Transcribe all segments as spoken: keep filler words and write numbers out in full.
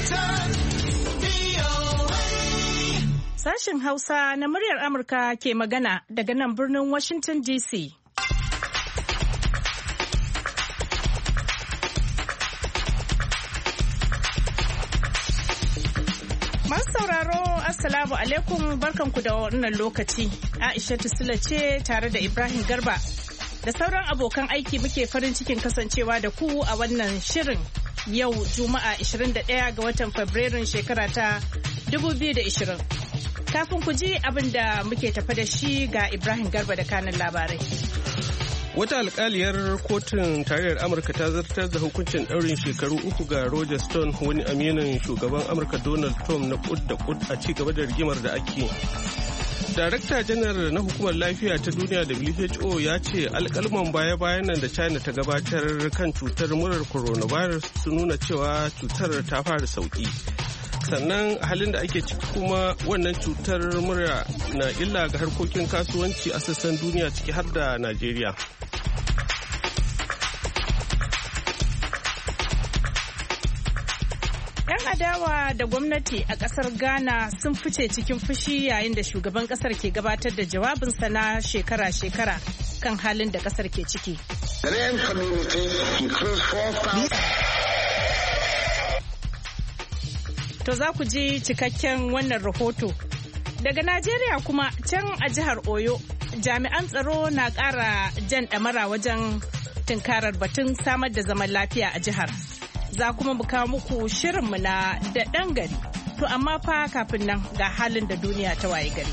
Sashen Hausa na muryar Amurka ke magana daga nan birnin Washington D C. Masu sauraro, Assalamu alaikum, barkanku da wannan lokaci. Aisha Sula ce tare da Ibrahim Garba da sauran abokan aiki muke farin cikin kasancewa da ku a wannan shirin yau Juma'a ishirin da ɗaya ga watan Fabrairun shekara ta dubu biyu da ishirin. Kafin ku ji abin da muke tafa da shi ga Ibrahim Garba da kanin labarai. Wata alkaliyar kotun tarayyar Amurka ta zartar da hukuncin ɗaurin shekaru uku ga Roger Stone, wani aminin shugaban Amurka Donald Trump na kud da kud a ci gaba da rigimar da ake. Darakta janar na hukumar lafiya ta duniya W H O ya ce alkalman baya-bayan nan da China ta gabatar kan cutar murar coronavirus sun nuna cewa cutar ta fara sauki. Sannan halin da ake ciki kuma wannan cutar mura na illa ga harkokin kasuwanci a sassan duniya ciki har da Najeriya. Yan adawa da gwamnati a kasar Ghana sun fice cikin fushi yayin da shugaban kasar ke gabatar da jawabinsa na shekara-shekara kan halin da kasar ke ciki. To za ku ji cikakken wannan rahoto. Daga Najeriya kuma can a jihar Oyo, jami'an tsaro na ƙara jan ɗamara wajen tunkarar batun samar da zaman lafiya a jihar. Za kuma mu kawo muku shirinmu na da ɗan gari. To amma fa kafin nan ga halin da duniya ta waye gari.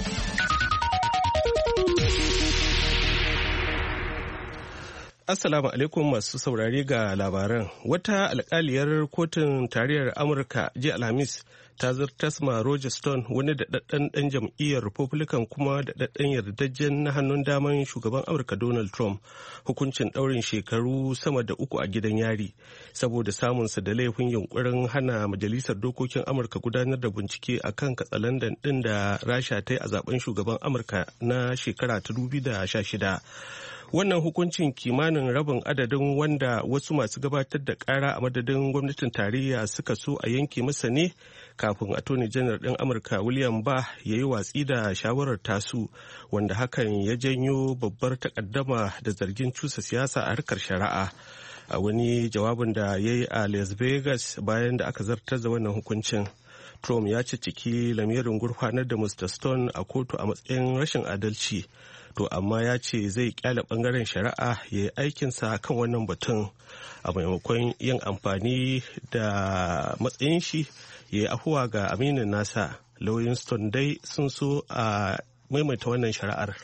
Assalamu alaikum masu saurare ga labaran. Wata alkaliyar kotun tarayyar Amurka jiya Alhamis ta zartas ma Roger Stone, wani daɗaɗɗen ɗan jam'iyyar Republican kuma daɗaɗɗen yardajjen na hannun daman shugaban Amurka Donald Trump, hukuncin ɗaurin shekaru sama da uku a gidan yari saboda samunsa da laifin yunkurin hana Majalisar Dokokin Amurka gudanar da bincike akan katsalandan ɗin da Rasha ta yi a zaben shugaban Amurka na shekara ta dubu biyu da sha shida. Wannan hukuncin kimanin rabin adadin wanda wasu masu gabatar da kara a madadin gwamnatin tarayya suka so a yanke masa ne kafin attorney general ɗin Amurka William Barr ya yi watsi da shawarar tasu, wanda hakan ya janyo babbar takaddama da zargin cusa siyasa a harkar shari'a. A wani jawabin da ya yi a Las Vegas bayan da aka zartar da wannan hukuncin, Trump ya ciki lamirin gurfanar da Mister Stone a kotu a matsayin rashin adalci. To amma ya ce zai kyale bangaren shari'a ya yi aikinsa kan wannan batun a maimakon yin amfani da matsayin shi ya yi afuwa ga aminin nasa. Lauyoyin Stone dai sun so a maimaita wannan shari'ar.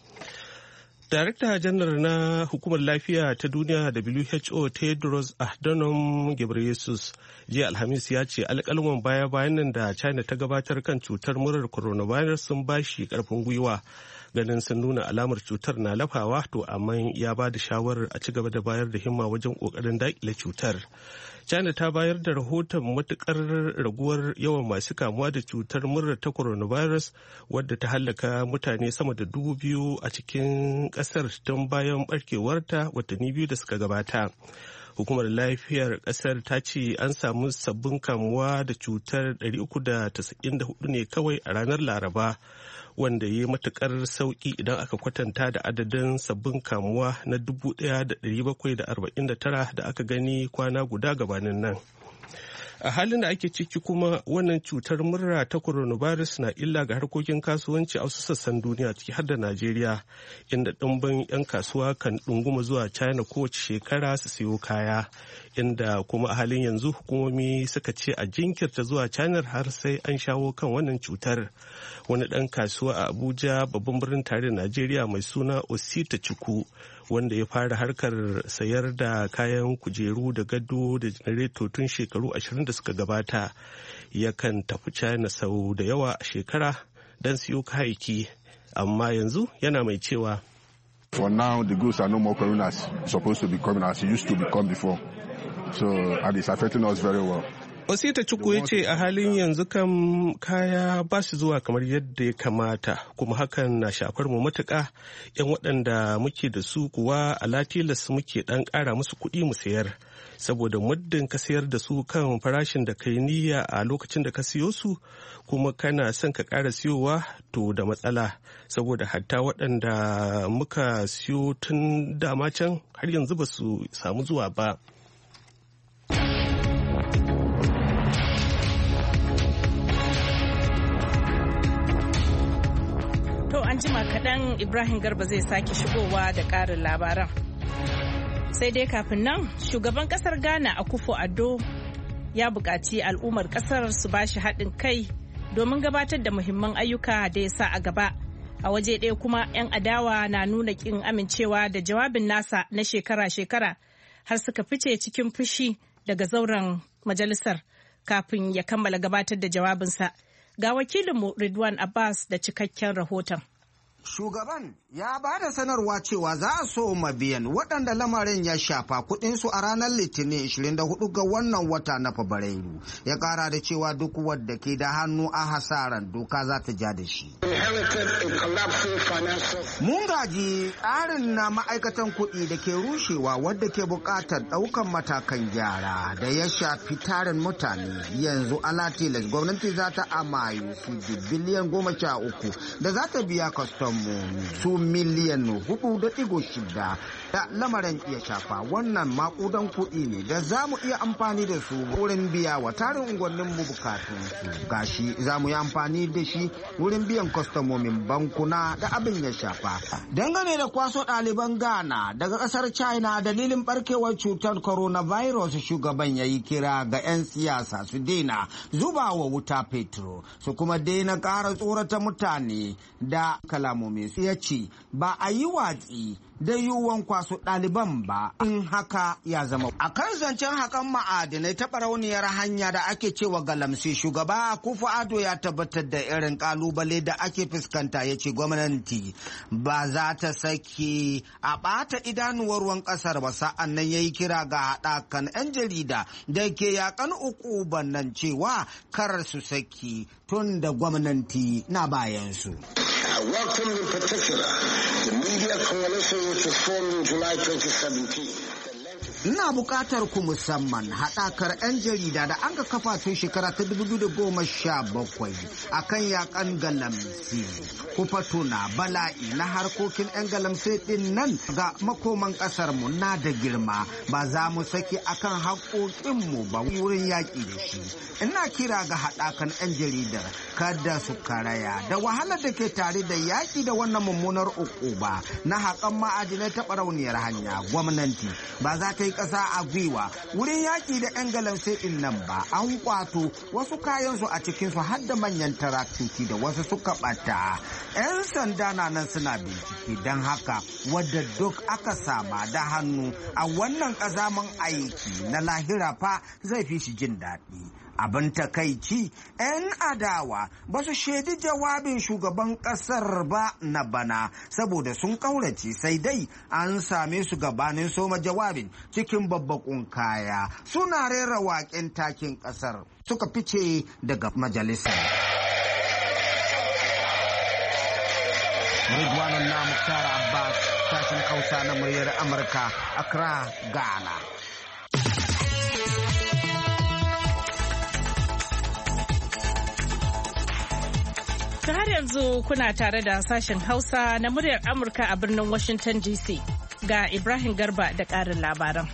Darakta janar na hukumar lafiya ta duniya W H O Tedros Adhanom Ghebreyesus jiya Alhamis ya ce alƙalman baya-bayan nan da China ta gabatar kan cutar murar coronavirus sun bashi ƙarfin gwiwa, ganin sun nuna alamar cutar na lafawa, to amma ya ba da shawarar a ci gaba da bayar da himma wajen ƙoƙarin daƙile cutar. China ta bayar da rahoton matukar raguwar yawan masu kamuwa da cutar murar ta coronavirus, wadda ta hallaka mutane sama da dubu biyu a cikin kasar tun bayan barkewarta watanni biyu da suka gabata. Hukumar lafiyar kasar ta ce an samu sabbin kamuwa da cutar ɗari uku da tasa'in da hudu ne kawai a ranar Laraba, wanda ya yi matukar sauki idan aka kwatanta da adadin sabbin kamuwa na dubu ɗaya da ɗari bakwai da arba'in da tara da aka gani kwana guda gabanin nan. A halin da ake ciki kuma, wannan cutar murra ta coronavirus na illa ga harkokin kasuwanci a wasu sassan duniya ciki har da Najeriya, inda ɗumbin 'yan kasuwa kan ɗunguma zuwa China kowace shekara su siyo kaya, inda kuma a halin yanzu hukumomi suka ce a jinkirta zuwa China har sai an shawo kan wannan cutar. Wani ɗan kasuwa a Abuja, babban birnin tarayyar Najeriya, mai suna Osita Chukwu, wanda ya fara harkar sayar da kayan kujeru da gado da janareto tun shekaru ashirin da suka gabata, yakan tafi China sau da yawa a shekara don siyo kayayyaki, amma yanzu yana mai cewa For now, the goods are no more coming as supposed to be coming as it used to become before. So, and it's affecting us very well. Osita Chukwu ya ce a halin yanzu kan kaya ba su zuwa kamar yadda ya kamata kuma hakan na shafar mu matuƙa. 'Yan waɗanda muke da su kuwa a latilas muke ɗan ƙara musu kuɗi mu sayar. Saboda muddin ka sayar da su kan farashin da kai niyya a lokacin da ka siyo su kuma kana son ka ƙara siyowa to da matsala. Saboda hatta waɗanda muka siyo tun dama can har yanzu ba su samu zuwa ba. An jima kaɗan Ibrahim Garba zai sake shigowa da ƙarin labaran. Sai dai kafin nan shugaban ƙasar Ghana Akufo-Addo ya buƙaci al'ummar ƙasar su ba shi haɗin kai domin gabatar da muhimman ayyuka da ya sa a gaba. A waje ɗaya kuma 'yan adawa na nuna ƙin amincewa da jawabin nasa na shekara-shekara har suka fice cikin fushi daga zauren majalisar kafin ya kammala gabatar da jawabinsa. Ga wakilinmu Ridwan Abbas da cikakken rahoton. Shugaban ya ba da sanarwa cewa za a so biyan waɗanda lamarin ya shafa kuɗinsu a ranar Litinin ishirin da hudu ga wannan wata na Fabrairu. Ya ƙara da cewa duk wadda ke da hannu a hasaran doka za ta ja da shi. Mun gaji tsarin na ma'aikatan kuɗi da ke rushewa wadda ke buƙatar ɗaukan matakan gyara da ya shafi tarin mutane. Yanzu alatilas gwamnati za ta amayu su biliyan goma sha uku da za ta biya kwastom su miliyan hudu da digo shida da lamarin iya shafa. Wannan makudan kuɗi ne da za mu iya amfani da su wurin biya wa tarin unguwannin mu bukatun su. Gashi za mu yi amfani da shi wurin biyan kwastomomin bankuna da abin ya shafa. Dangane da kwaso ɗaliban Ghana daga ƙasar China dalilin barkewar cutar coronavirus, shugaban ya yi kira ga 'yan siyasa su daina zuba wa wuta petro su kuma daina ƙara tsorata mutane da kalamu. Ya ce ba a yi watsi da yiwuwan kwaso ɗaliban ba in haka ya zama. A kan zancen hakan ma'adinai ta barauniyar hanya da ake cewa galamsi, shugaba Akufo-Addo ya tabbatar da irin kalubale da ake fuskanta. Ya ce gwamnati ba za ta sake a ɓata idanuwar ruwan ƙasar ba. Sa'an nan ya yi kira ga haɗakan 'yan jarida da ke yakan ukuban nan cewa kar su saki tun da gwamnati na bayansu. I welcome in particular the media coalition which was formed in July twenty seventeen. Ina buƙatar ku musamman haɗakar 'yan jarida da an ga kafa tun shekara ta dubu biyu da goma sha bakwai a kan yakan galamsi. Ku fatuna bala'i na harkokin 'yan galamsi ɗin nan ga makoman ƙasar mu na da girma. Ba za mu saki akan haƙoƙinmu ba wurin yaƙi da shi. Ina kira ga haɗakan 'yan jaridar kada su karaya da wahalar da ke tare da yaƙi da wannan mummunar ukuba na haƙan ma'adinai ta barauniyar hanya. Gwamnati ba za ta yi ƙasa a gwiwa wurin yaƙi da 'yan galamsai ɗin nan ba. An kwato wasu kayansu a cikinsu har da manyan taraktoci da wasu suka ɓata. 'Yan sanda na nan suna bincike, don haka wadda duk aka sama da hannu a wannan ƙazaman aiki na lahira fa zai fi shi jin daɗi. Abin takaici 'yan adawa ba su shaidi jawabin shugaban kasar ba na bana saboda sun kaurace, sai dai an same su gabanin soma jawabin cikin babbakun kaya suna rera waƙen takin kasar suka fice daga majalisar. Ridwanul Muktar Abbas, sashen Hausa na muryar Amurka, Accra, Ghana. Ta har yanzu kuna tare da sashen Hausa na muryar Amurka a birnin Washington D C. Ga Ibrahim Garba da ƙarin labaran.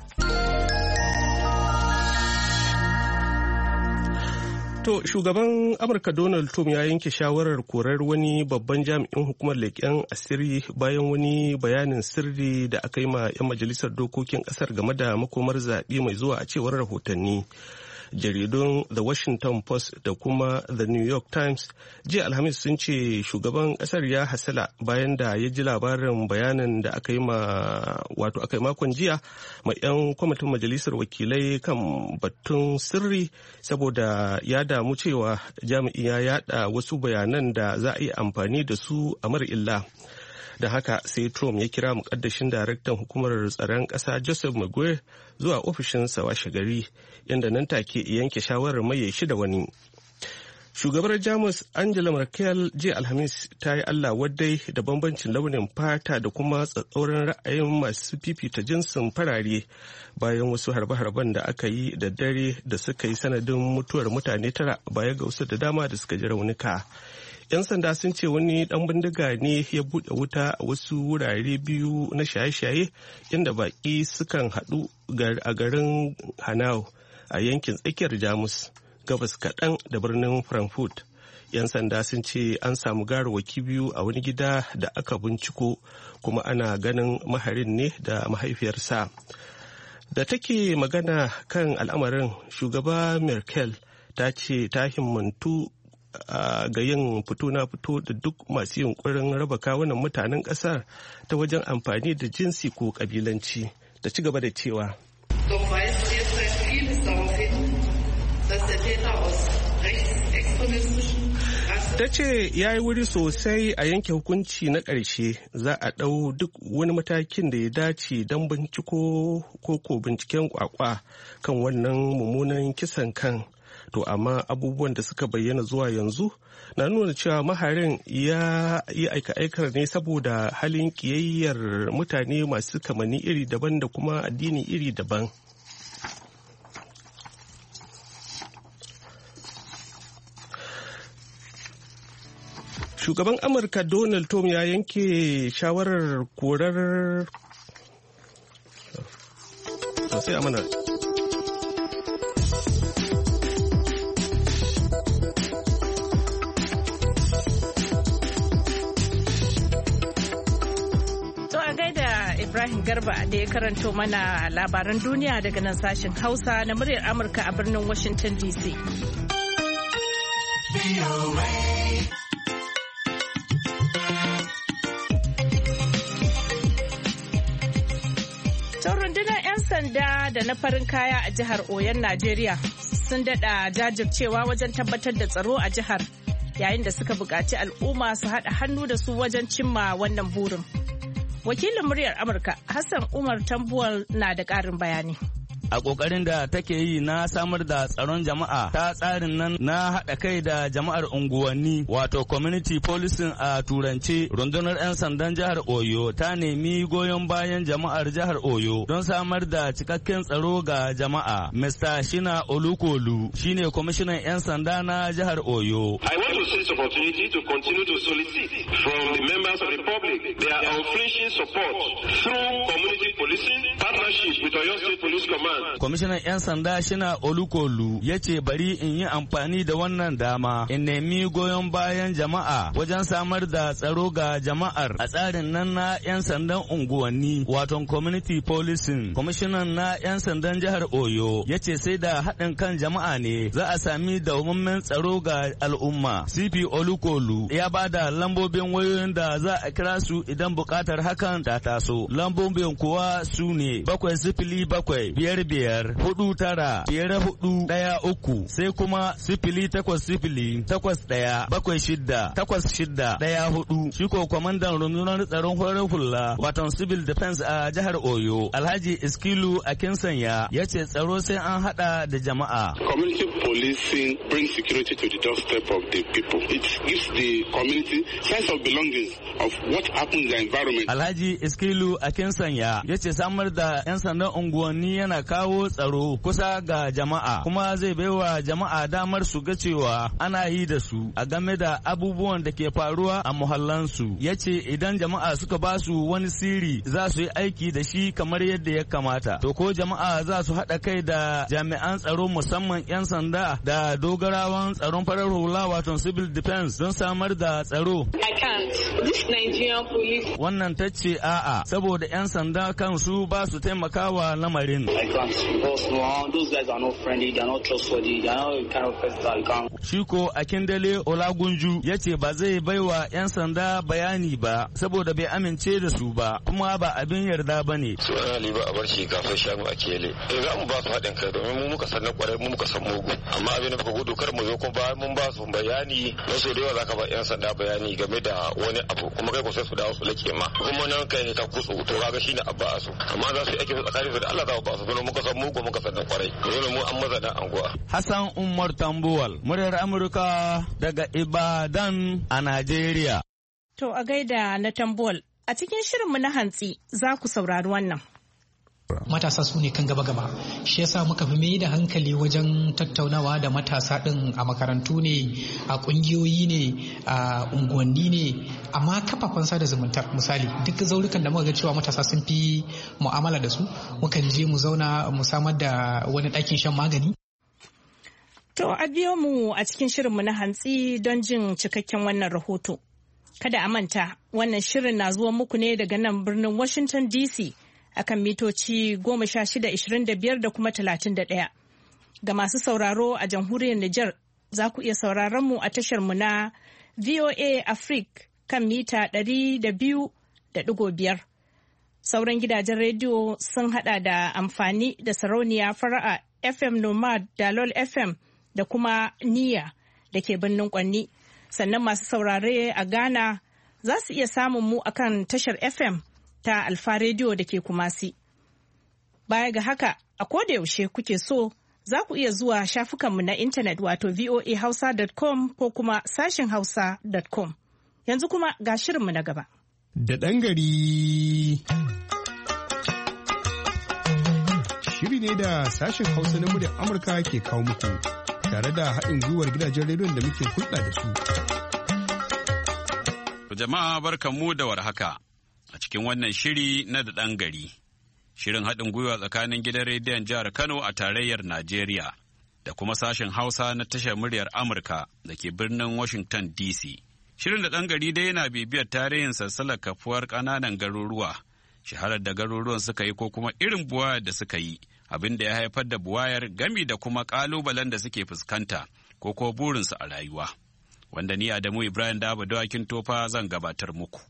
To, shugaban Amurka Donald Trump ya yanke shawarar korar wani babban jami'in hukumar leƙen asiri bayan wani bayanin sirri da aka yi ma 'yan majalisar dokokin ƙasar game da makomar zaɓe mai zuwa a cewar rahotanni. Jaridun The Washington Post da kuma The New York Times jiya Alhamis sun ce shugaban kasar ya hasala bayan da ya ji labarin bayanin da aka yi ma wato aka yi makon jiya ma 'yan kwamitin majalisar wakilai kan batun sirri saboda ya damu cewa jami'in ya yada wasu bayanan da za a yi amfani da su a mara illa. Da haka sai Trump ya kira mukaddashin daraktan hukumar tsaron ƙasa Joseph Maguire zuwa ofishinsa washe gari, inda nan take yanke shawarar maye shi da wani. Shugabar Jamus Angela Merkel jiya Alhamis ta yi Allah wadai da bambancin launin fata da kuma tsatsauran ra'ayin masu fifita jinsin farare bayan wasu harbe-harben da aka yi da dare da suka yi sanadin mutuwar mutane tara baya ga wasu da dama da suka ji raunuka. 'Yan sanda sun ce wani dan bindiga ne ya buɗe wuta a wasu wurare biyu na shaye-shaye inda baƙi sukan haɗu a garin Hanau a yankin tsakiyar Jamus. Gabas kaɗan da birnin Frankfurt. 'Yan sanda sun ce an samu gawarwaki biyu a wani gida da aka binciko kuma ana ganin maharin ne da mahaifiyarsa. Da take magana kan al'amarin, shugaba Merkel ta ce ta himmantu ga yin fito na fito da duk masu yunkurin raba kawunan mutanen ƙasar ta wajen amfani da jinsi ko ƙabilanci. Ta ci gaba da cewa. Ta ce ya yi wuri sosai a yanke hukunci na ƙarshe, za a ɗau duk wani matakin da ya dace don binciko ko binciken kwakwa kan wannan mummunan kisan kan. To amma abubuwan da suka bayyana zuwa yanzu na nuna cewa maharin ya yi aika-aikar ne saboda halin ƙiyayyar mutane masu kamanni iri daban da kuma addini iri daban. Shugaban Amurka Donald Trump ya yanke shawarar korar sai a mana Ibrahim Garba da ya karanto mana labaran duniya daga nan sashen Hausa na muryar Amurka a birnin Washington D C. Rundunar 'yan sanda da na farin kaya a jihar Oyon Najeriya sun daɗa jajircewa wajen tabbatar da tsaro a jihar, yayin da suka buƙaci al'umma su haɗa hannu da su wajen cimma wannan burin. Wakilin muryar Amurka Hassan Umar Tambuwal na da ƙarin bayani. A ƙoƙarin da take yi na samar da tsaron jama'a ta tsarin nan na haɗa kai da jama'ar unguwanni wato community policing a turance, rundunar 'yan sandan jihar Oyo ta nemi goyon bayan jama'ar jihar Oyo don samar da cikakken tsaro ga jama'a. Mister Shina Olukolu shine kwamishinan 'yan sanda na jihar Oyo. I want to seize this opportunity to continue to solicit from the members of the public their unflinching support through community policing, partnership with Oyo State Police Command. Kwamishinan 'yan sanda Shina Olukolu ya ce bari in yi amfani da wannan dama in nemi goyon bayan jama'a wajen samar da tsaro ga jama'ar a tsarin nan na 'yan sandan unguwanni wato community policing. Kwamishinan na 'yan sandan jihar Oyo ya ce sai da haɗin kan jama'a ne za a sami dawwammamen tsaro ga al'umma. C P Olukolu ya ba da lambobin wayoyin da za a kira su idan buƙatar hakan ta taso. Lambobin kuwa su ne bakwai sifili bakwai biyar biyar hudu tara biyar hudu daya uku sai kuma sifili takwas sifili takwas daya bakwai shida takwas shida daya hudu. Shi ko kwamandan rundunar tsaron farar hula watan civil defense a jihar Oyo Alhaji Iskilu Akinsanya ya ce tsaro sai an hada da jama'a. Community policing brings security to the doorstep of the people. It gives the community sense of belonging of what happens in the environment. Alhaji Iskilu Akinsanya ya ce samar da 'yan sandan unguwanni yana kawo tsaro kusa ga jama'a kuma zai baiwa jama'a damar su ga cewa ana yi da su a game da abubuwan da ke faruwa a muhallansu. Ya ce idan jama'a suka ba su wani sirri za su yi aiki da shi kamar yadda ya kamata. To ko jama'a za su haɗa kai da jami'an tsaro musamman 'yan sanda da dogarawan tsaron farar hula wato civil defense don samar da tsaro. I can't. This Nigerian police. Wannan ta ce a'a saboda 'yan sanda kansu ba su taimakawa lamarin. I can't Nigerians because no, those guys are not friendly, they are not trustworthy, they are not the kind of person that can. Shiko Akindele Olagunju ya ce ba zai baiwa 'yan sanda bayani ba saboda bai amince da su ba kuma ba abin yarda ba ne. Su ana liba a bar shi kafin shanu a kele. Eh za mu ba su haɗin kai domin mu muka san na kwarai mu muka san mugu. Amma abin da muka gudu kar mu zo kuma ba mun ba su bayani na so da yawa za ka ba 'yan sanda bayani game da wani abu kuma kai ko sai su dawo su lake ma. Kuma nan kai ne ka kutsu to kaga shine abba su. Amma za su yi aiki tsakanin su da Allah za mu ba su domin muka san mugu muka san na kwarai. Dole mu an maza da anguwa. Hassan Umar Tambuwal, muryar Amurka daga Ibadan a Najeriya. To a gaida na Tambuwal, a cikin shirinmu na hantsi za ku saurari wannan. Matasa su ne kan gaba-gaba, shi yasa muka fi mai da hankali wajen tattaunawa da matasa ɗin a makarantu ne, a ƙungiyoyi ne, a unguwanni ne, amma kafafen sada zumunta misali duk zaurukan da muka ga cewa matasa sun fi mu'amala da su, mukan je mu zauna mu samar da wani ɗakin shan magani. To a biyo mu a cikin shirinmu na hantsi don jin cikakken wannan rahoto. Kada a manta, wannan shirin na zuwa muku ne daga nan birnin Washington D C akan mitoci goma sha shida ishirin da biyar da kuma talatin da ɗaya. Ga masu sauraro a jamhuriyar Nijar za ku iya sauraron mu a tashar mu na V O A Africa kan mita ɗari da biyu da ɗigo biyar. Sauran gidajen rediyo sun hada da amfani da sarauniya fara'a F M Nomad da Lol F M da kuma Niyya da ke birnin Kwanni. Sannan masu saurare a Ghana za su iya samun mu akan tashar F M ta Alfa Radio da ke Kumasi. Baya ga haka, a koda yaushe kuke so za ku iya zuwa shafukanmu na intanet wato voa hausa dot com ko kuma sashin hausa dot com. Yanzu kuma ga shirinmu na gaba. Da ɗan gari. Shiri ne da sashin Hausa na muryar Amurka ke kawo muku tare da haɗin gwiwar gidajen rediyon da muke hulɗa da su. Jama'a barkanmu da warhaka a cikin wannan shiri na da ɗan gari. Shirin haɗin gwiwa tsakanin gidan rediyon jihar Kano a tarayyar Najeriya da kuma sashen Hausa na tashar muryar Amurka da ke birnin Washington D C. Shirin da ɗan gari dai yana bibiyar tarihin sassalar kafuwar ƙananan garuruwa, shaharar da garuruwan suka yi ko kuma irin buwayar da suka yi, abin da ya haifar da buwayar gami da kuma ƙalubalen da suke fuskanta ko ko burinsu a rayuwa. Wanda ni Adamu Ibrahim Dabo Dawakin Tofa zan gabatar muku.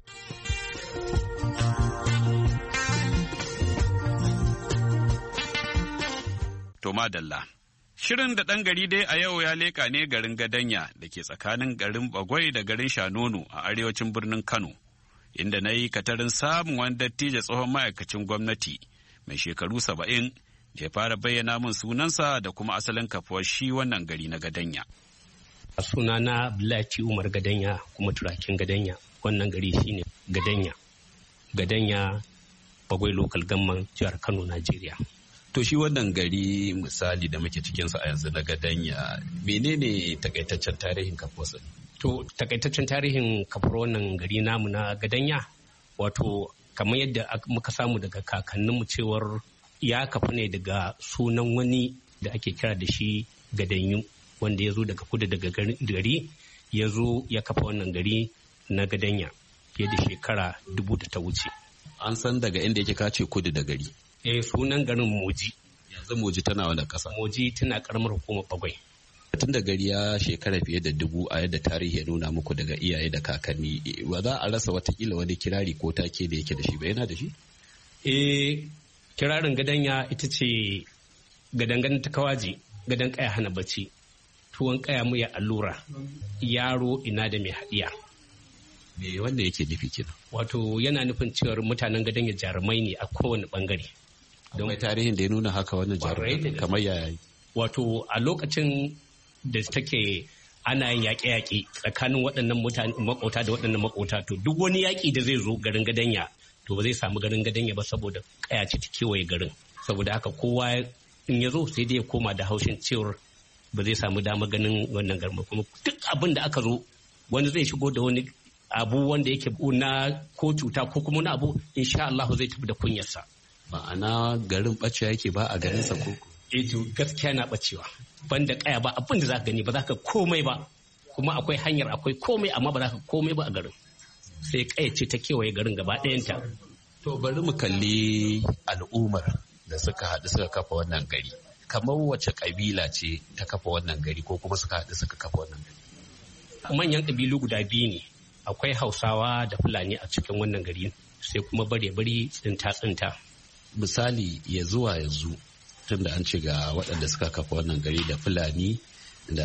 To madalla. Shirin da ɗan gari dai a yau ya leƙa ne garin Gadanya da ke tsakanin garin Bagwai da garin Shanonu a arewacin birnin Kano, inda na yi katarin samun wani dattijo tsohon ma'aikacin gwamnati mai shekaru saba'in da ya fara bayyana min sunansa da kuma asalin kafuwar shi wannan gari na Gadanya. Sunana Abdullahi Umar Gadanya kuma turakin Gadanya, wannan gari shine Gadanya. Gadanya Bagwai Local Government jihar Kano, Najeriya. To shi wannan gari misali da muke cikinsa a yanzu na Gadanya, menene takaitaccen tarihin kafuwarsa? To takaitaccen tarihin kafuwar wannan gari namu na Gadanya, wato kamar yadda muka samu daga kakanninmu cewar ya kafu ne daga sunan wani da ake kira da shi Gadanyu, wanda ya zo daga kudu daga gari ya zo ya kafa wannan gari na Gadanya fiye da shekara dubu da ta wuce. An san daga inda yake kace kudu da gari. Eh, sunan garin Moji. Yanzu Moji tana wani ƙasa? Moji tana karamar hukumar Bagwai. Tun da gari ya shekara fiye da dubu a yadda tarihi ya nuna muku daga iyaye da kakanni, ba za a rasa watakila wani kirari ko take da yake da shi ba, yana da shi? Eh, kirarin Gadanya ita ce gadangan ta kawaji, gadan kaya hana bacci, tuwon kaya mu ya allura, yaro ina da mai haɗiya. Me wanda yake nufi kenan? Wato yana nufin cewar mutanen Gadanya jarumai ne a kowane bangare. Don tarihin da ya nuna haka wannan jarumai kamar yaya? Wato a lokacin da take ana yin yaƙe-yaƙe tsakanin waɗannan mutane makota da waɗannan makota, to duk wani yaƙi da zai zo garin Gadanya to ba zai samu garin Gadanya ba saboda kaya ce ta kewaye garin. Saboda haka kowa in ya zo sai dai ya koma da haushin cewar ba zai samu dama ganin wannan garin, kuma duk abin da aka zo wani zai shigo da wani abu wanda yake na ko cuta ko kuma na abu, insha Allah zai tafi da kunyarsa. Ma'ana garin ɓacewa yake ba a garinsa ko? Eh to gaskiya na ɓacewa. Banda kaya ba abin da za ka gani, ba za ka komai ba. Kuma akwai hanyar akwai komai amma ba za ka komai ba a garin. Sai kaya ce ta kewaye garin gaba ɗayanta. To bari mu kalli al'ummar da suka haɗu suka kafa wannan gari. Kamar wace ƙabila ce ta kafa wannan gari ko kuma suka haɗu suka kafa wannan gari? Manyan ƙabilu guda biyu ne, akwai Hausawa da Fulani a cikin wannan gari, sai kuma bare-bare tsinta-tsinta. Misali ya zuwa yanzu tun da an ce ga waɗanda suka kafa wannan gari da Fulani da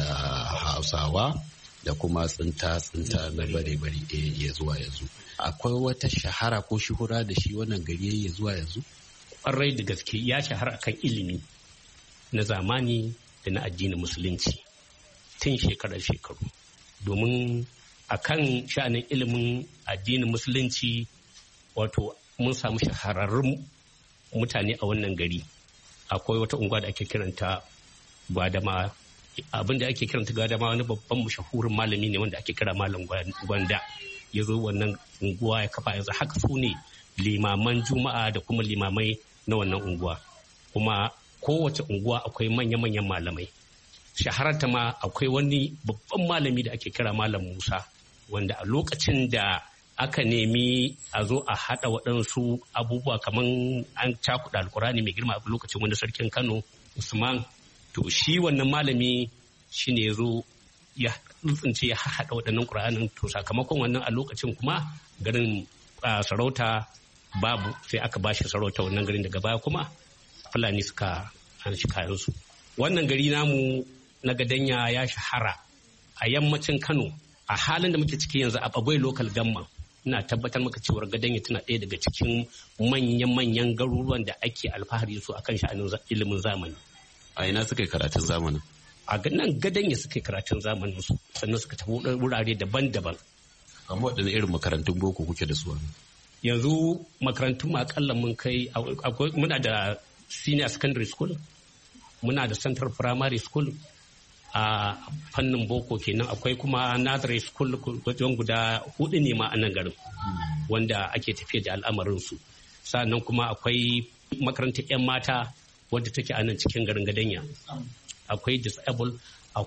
Hausawa da kuma tsinta-tsinta na bare-bare ya zuwa yanzu. Akwai wata shahara ko shuhura da shi wannan gari ya zuwa yanzu? Ƙwarai da gaske ya shahara akan ilimi na zamani da na addinin musulunci tun shekarar shekaru. Domin akan sha'anin ilimin addinin musulunci wato mun samu shahararrun mutane a wannan gari. Akwai wata unguwa da ake kiranta Gwadama. Abin da ake kiranta Gwadama wani babban mashahurin malami ne wanda ake kira Malam Gwanda. Ya zo wannan unguwa ya kafa yanzu haka su ne limaman juma'a da kuma limamai na wannan unguwa. Kuma kowace unguwa akwai manya-manyan malamai. Shahararta ma akwai wani babban malami da ake kira Malam Musa, wanda a lokacin da aka nemi a zo a haɗa waɗansu abubuwa kamar an cakuɗa alkurani mai girma a lokacin wani sarkin Kano Usman, to shi wannan malami shi ne ya zo ya tsince ya haɗa waɗannan ƙur'anin. To sakamakon wannan a lokacin kuma garin sarauta babu, sai aka ba shi sarauta wannan garin. Daga baya kuma Fulani suka an shi kayansu. Wannan gari namu na Gadanya ya shahara a yammacin Kano. A halin da muke ciki yanzu a Bagwai local gamma, ina tabbatar maka cewar Gadanya tana ɗaya daga cikin manyan-manyan garuruwan da ake alfahari su akan sha'anin ilimin zamani. A ina suka yi karatun zamanin? A nan Gadanya suka yi karatun zamanin su, sannan suka tafi wurare daban-daban. Amma waɗanne irin makarantun boko kuke da su? Yanzu makarantun mu akalla mun kai, muna da senior secondary school, muna da central primary school a fannin boko kenan, akwai kuma nursery school wajen guda hudu ne ma a nan garin wanda ake tafiya da al'amarin su. Sannan kuma akwai makarantar 'yan mata wadda take a nan cikin garin Gadanya. Akwai disable,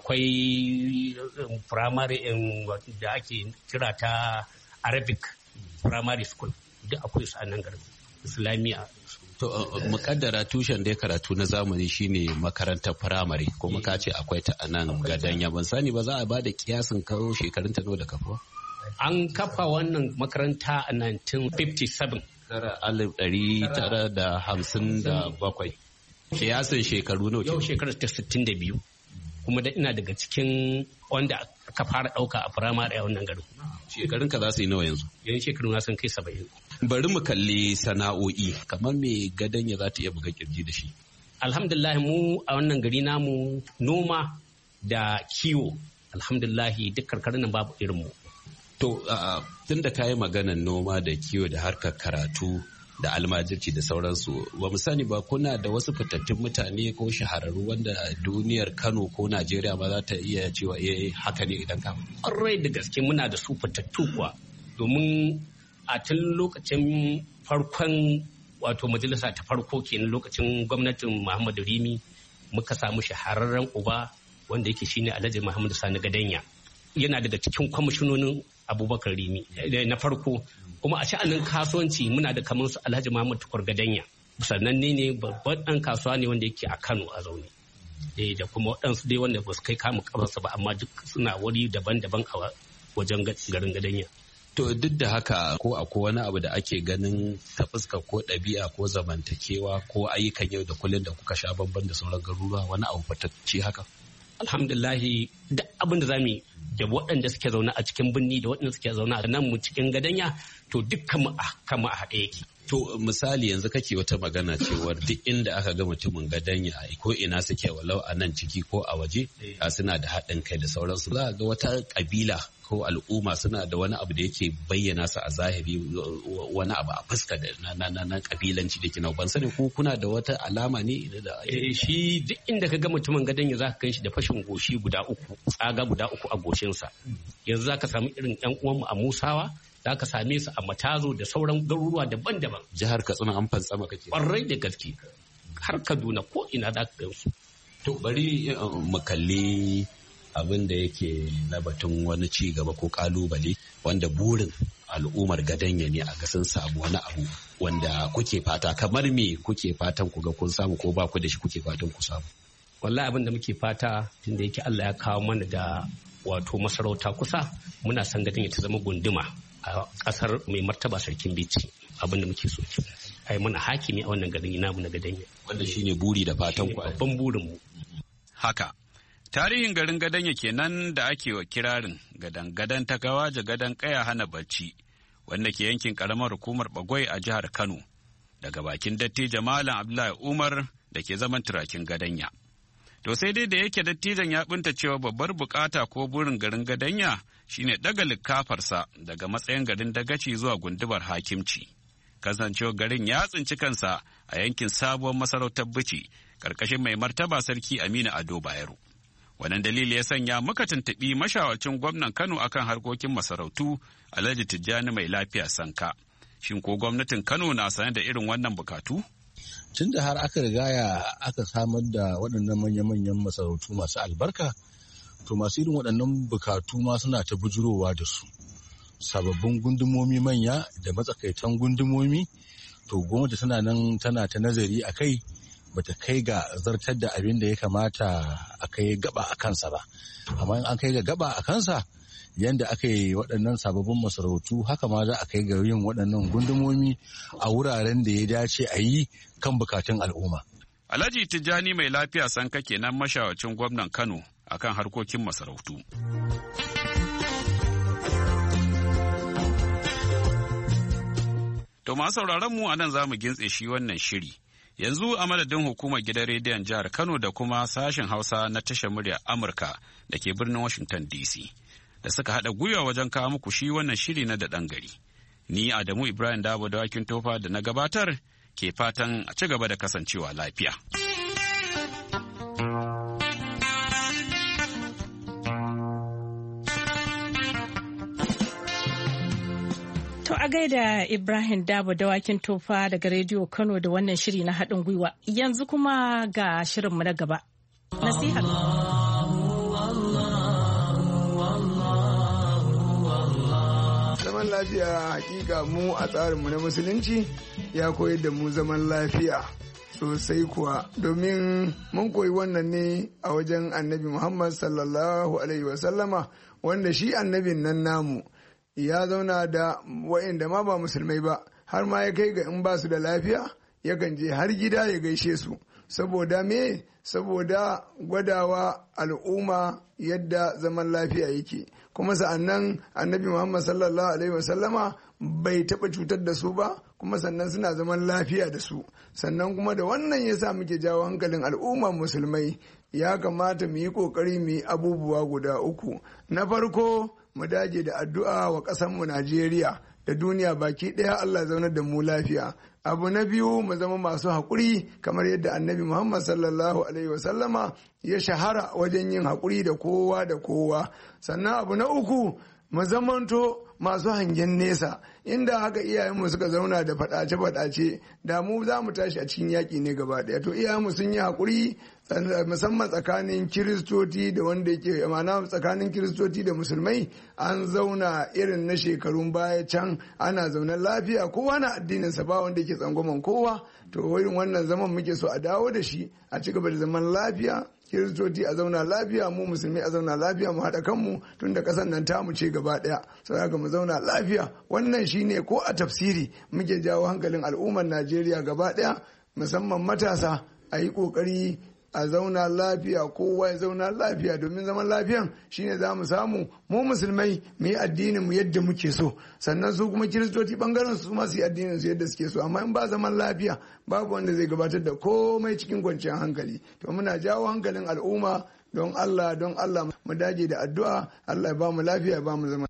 akwai primary da ake kira ta Arabic primary school, duk akwai su a nan garin Islamiyya. To mukaddara tushen da ya karatu na zamani shine makarantar firamare, kuma ka ce akwai ta a nan Gadanya. Ban sani ba za a ba da kiyasin kawo shekarun ta da kafuwa? An kafa wannan makaranta a nineteen fifty-seven. Tara alif ɗari tara da hamsin da bakwai. Kiyasin shekaru nawa? Yau shekarar ta sittin da biyu. Kuma da ina daga cikin wanda aka fara ɗauka a firamare a wannan garin. Shekarun ka za su yi nawa yanzu? Yan shekaru na sun kai saba'in. Bari mu kalli sana'o'i, kamar me Gadanya za ta iya buga kirji da shi? Alhamdulillah mu a wannan gari namu noma da kiwo, alhamdulillah duk karkarin nan babu irin mu. To tun da kayi maganar noma da kiwo da harkar karatu da almajirci da sauransu, ba mu sani ba kuna da wasu fitattun mutane ko shahararru wanda duniyar Kano ko Najeriya ba za ta iya cewa eh haka ne idan ka? Ƙwarai da gaske muna da su fitattu kuwa, domin a tun lokacin farkon wato majalisa ta farko kenan lokacin gwamnatin Muhammadu Rimi muka samu shahararren uba wanda yake shine Alhaji Muhammadu Sani Gadanya. Yana daga cikin kwamishinonin Abubakar Rimi na farko. Kuma a sha'anin kasuwanci muna da kamar su Alhaji Muhammad Tukur Gadanya. Sannan ne ne babban ɗan kasuwa ne wanda yake a Kano a zaune. Da kuma waɗansu dai wanda ba su kai kama kamarsa ba, amma duk suna wuri daban-daban a wajen garin Gadanya. To duk da haka ko akwai wani abu da ake ganin ta fuska ko ɗabi'a ko zamantakewa ko ayyukan yau da kullum da kuka sha bamban da sauran garuruwa, wani abu fatacce haka? Alhamdulillahi duk abin da za mu yi da waɗanda suke zaune a cikin birni da waɗanda suke zaune a nan mu cikin Gadanya, to dukkan mu kama a haɗe yake. To misali yanzu kake wata magana cewar duk inda aka ga mutumin Gadanya ko ina suke walau a nan ciki ko a waje suna da haɗin kai da sauransu. Za a ga wata ƙabila ko al'umma suna da wani abu da yake bayyana su a zahiri, wani abu a fuska da na na na kabilanci da kina. Ban sani ko kuna da wata alama ne da shi duk inda ka ga mutumin Gadanya za ka ganshi da fashin goshi guda uku, tsaga guda uku a goshinsa. Yanzu za ka samu irin ƴan uwanmu a Musawa, za ka same su a Matazo da sauran garuruwa daban-daban. Jihar Katsina an fantsama kake? Ƙwarai da gaske, har Kaduna ko ina za ka gansu. To bari mu kalli abin da yake na batun wani ci gaba ko kalubale wanda burin al'ummar Gadanya ne a ga sun samu wani abu wanda kuke fata, kamar me kuke fatan ku ga kun samu ko ba ku da shi kuke fatan ku samu? Wallahi abin da muke fata tunda yake Allah ya kawo mana da wato masarauta kusa, muna son Gadanya ta zama gunduma a kasar mai martaba sarkin Bichi. Abin da muke so ke ai muna hakimi a wannan garin namu na Gadanya, wanda shine buri da fatan ku, babban burin mu. Haka tarihin garin Gadanya kenan da ake wa kirarin gadan-gadan ta gawaje gadan kaya hana bacci, wanda ke yankin karamar hukumar Bagwai a jihar Kano, daga bakin dattijo Malam Abdullahi Umar da ke zaman turakin Gadanya. To sai dai da yake dattijan ya binta cewa babbar bukata ko burin garin Gadanya shine daga likafarsa daga matsayin garin dagaci zuwa gundumar hakimci. Kasancewar garin ya tsinci kansa a yankin sabuwar masarautar Bichi karkashin mai martaba sarki Aminu Ado Bayero. Wannan dalili ya sanya muka tuntuɓi mashawarcin gwamnan Kano akan harkokin masarautu Alhaji Tijjani Mai Lafiya Sanka. Shin ko gwamnatin Kano na sane da irin wannan bukatu? Tun da har aka rigaya aka samar da waɗannan manya-manyan masarautu masu albarka, to masu irin waɗannan bukatu ma suna ta bujurowa da su. Sababbin gundumomi manya da matsakaitan gundumomi, to gwamnati tana nan tana ta nazari a kai, bata kai ga zartar da abin da ya kamata a kai gaba a kansa ba. Amma in an kai ga gaba a kansa, yanda aka yi waɗannan sababbin masarautu, haka ma za a kai ga yin waɗannan gundumomi a wuraren da ya dace a yi kan bukatun al'umma. Alhaji Tijjani Mai Lafiya Sanka kenan mashawarcin gwamnan Kano akan harkokin masarautu. To masu sauraron mu anan za mu gintse shi wannan shiri. Yanzu a madadin hukumar gidan rediyon jihar Kano da kuma sashen Hausa na tashar muryar Amurka da ke birnin Washington D C da suka haɗa gwiwa wajen kawo muku shi wannan shiri na da ɗan gari. Ni Adamu Ibrahim Dabo da Wakin Tofa da na gabatar ke fatan a ci gaba da kasancewa lafiya. To a gaida Ibrahim Dabo Dawakin Tofa daga Rediyo Kano da wannan shiri na haɗin gwiwa. Yanzu kuma ga shirinmu na gaba. Nasihar. Zaman lafiya hakika mu a tsarinmu na musulunci ya koyar da mu zaman lafiya sosai kuwa, domin mun koyi wannan ne a wajen annabi Muhammad sallallahu alaihi wasallama, wanda shi annabin nan namu ya zauna da wa'inda ma ba musulmai ba, har ma ya kai ga in ba su da lafiya yakan je har gida ya gaishe su. Saboda me? Saboda gwadawa al'umma yadda zaman lafiya yake. Kuma sa'annan annabi Muhammad sallallahu alaihi wasallama bai taɓa cutar da su ba, kuma sannan suna zaman lafiya da su. Sannan kuma da wannan ya sa muke jawo hankalin al'umma musulmai, ya kamata mu yi ƙoƙari mu yi abubuwa guda uku. Na farko, mu dage da addu'a wa ƙasarmu Najeriya da duniya baki ɗaya, Allah zaunar da mu lafiya. Abu na biyu, mu zama masu haƙuri kamar yadda annabi Muhammad sallallahu alaihi wasallama ya shahara wajen yin haƙuri da kowa da kowa. Sannan abu na uku, mu zamanto masu hangen nesa, inda haka iyayenmu suka zauna da faɗace-faɗace da mu za mu tashi a cikin yaƙi ne gaba ɗaya. To iyayenmu sun yi haƙuri musamman tsakanin kiristoci da wanda yake mana tsakanin kiristoci da musulmai, an zauna irin na shekarun baya can ana zaune lafiya, kowa na addininsa ba wanda yake tsangwaman kowa. To irin wannan zaman muke so a dawo da shi, a ci gaba da zaman lafiya, kiristoci a zauna lafiya, mu musulmi a zauna lafiya, mu haɗa kanmu tun da ƙasar nan tamu ce gaba ɗaya, sai haka mu zauna lafiya. Wannan shine ko a tafsiri muke jawo hankalin al'ummar Najeriya gaba ɗaya, musamman matasa, a yi ƙoƙari a zauna lafiya, kowa ya zauna lafiya, domin zaman lafiyan shine za mu samu mu musulmai mu yi addinin mu yadda muke so, sannan su kuma kiristoci bangaren su ma su yi addinin su yadda suke so. Amma in ba zaman lafiya, babu wanda zai gabatar da komai cikin kwanciyar hankali. To muna jawo hankalin al'umma, don Allah don Allah mu dage da addu'a, Allah ya ba mu lafiya, ya ba mu zaman.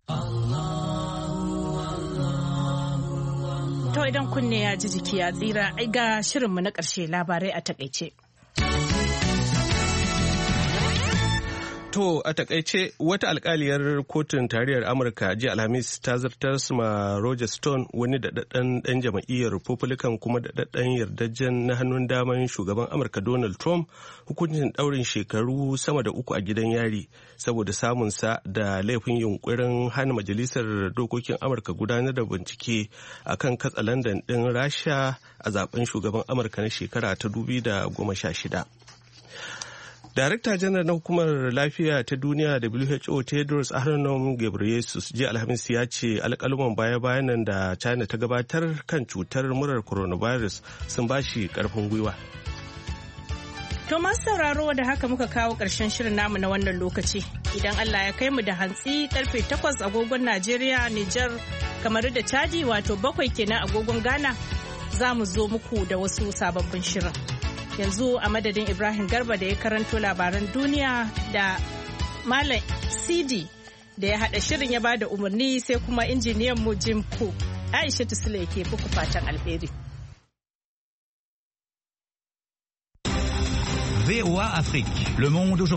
To idan kunne ya ji jiki ya tsira, ai ga shirinmu na ƙarshe, labarai a takaice. To a takaice wata alkaliyar kotun tarayyar Amurka jiya Alhamis ta zartar ma Roger Stone wani daɗaɗɗen ɗan jam'iyyar Republican kuma daɗaɗɗen yardajjen na hannun daman shugaban Amurka Donald Trump hukuncin ɗaurin shekaru sama da uku a gidan yari saboda samunsa da laifin yunkurin hana majalisar dokokin Amurka gudanar da bincike akan katsalandan ɗin Rasha a zaben shugaban Amurka na shekara ta dubu da goma sha shida. Darakta janar na hukumar lafiya ta duniya W H O Tedros Adhanom Ghebreyesus jiya Alhamis ya ce alƙaluman baya-bayan nan da China ta gabatar kan cutar murar coronavirus sun bashi ƙarfin gwiwa. To masu sauraro da haka muka kawo ƙarshen shirin namu na wannan lokaci. Idan Allah ya kai mu da hantsi karfe takwas agogon Najeriya, Nijar, kamar da Chadi wato bakwai kenan agogon Ghana za mu zo muku da wasu sababbin shirin. Yanzu a madadin Ibrahim Garba da ya karanto labaran duniya da Malam Sidi da ya haɗa shirin ya bada umarni sai kuma injiniyan mu Jim Cook. Aisha Tusule ke muku fatan alheri. V O A Afrique, le monde